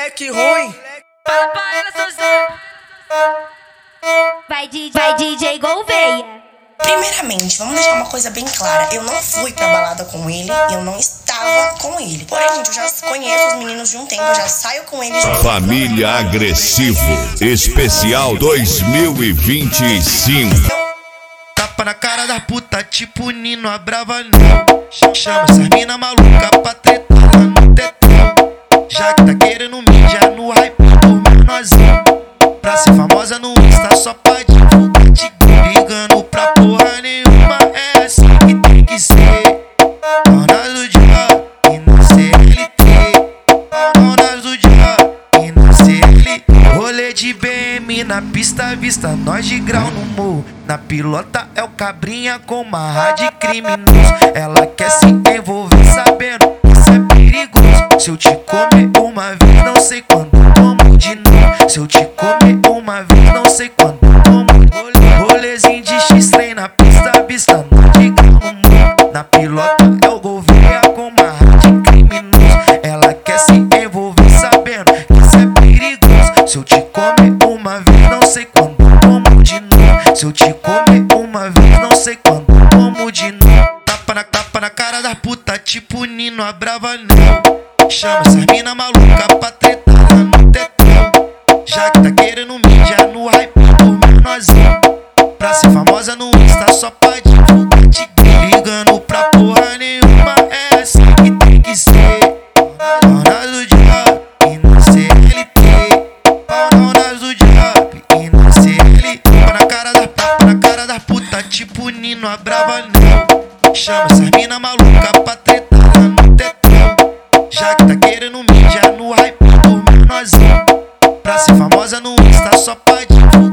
moleque ruim. Fala pra ela, seu Zé. Vai DJ Gouveia. Primeiramente, vamos deixar uma coisa bem clara. Eu não fui pra balada com ele, eu não estava com ele. Porém, gente, eu já conheço os meninos de um tempo, eu já saio com eles. Família Agressivo, especial 2025. Tapa na cara da puta, tipo Nino Abravanel. Chama essas mina maluca pra tretar lá no tetão. Já que tá querendo mídia no hype do menorzinho. Pra ser famosa no Insta só pra divulgar, te ligando pra porra nenhuma. É assim que tem que ser. Dona do dia e na CLT. Dona do dia e na CLT. Rolê de BM na pista, vista nós de grau no morro. Na pilota é o cabrinha com marra de criminoso. Ela quer se envolver sabendo que isso é perigoso. Se eu te comer uma vez, não sei quando como de novo. Se eu te comer uma vez, não sei quando como de novo. Rolezinho de X-Trem na pista, vista nós de grau no morro. Na pilota é o Gouveia com marra de criminoso. Ela quer se envolver sabendo que isso é perigoso. Se eu te comer uma vez, não sei quando como de novo. Se eu te comer uma vez, não sei quando como de novo. Tapa na cara da puta, tipo Nino Abravanel. Chama essas mina maluca pra tretar lá no tetão. Já que tá querendo mídia no hype do menorzinho. Pra ser famosa no Insta só pra divulgar, te ligando pra porra nenhuma. É assim que tem que ser. Dona do diabo e na CLT. Dona do diabo e na CLT. Tapa na cara da puta, tipo Nino Abravanel. Chama essas mina maluca pra tretar lá no tetão. Já que tá querendo mídia no hype do menorzinho. Pra ser famosa no Insta só pra divulgar.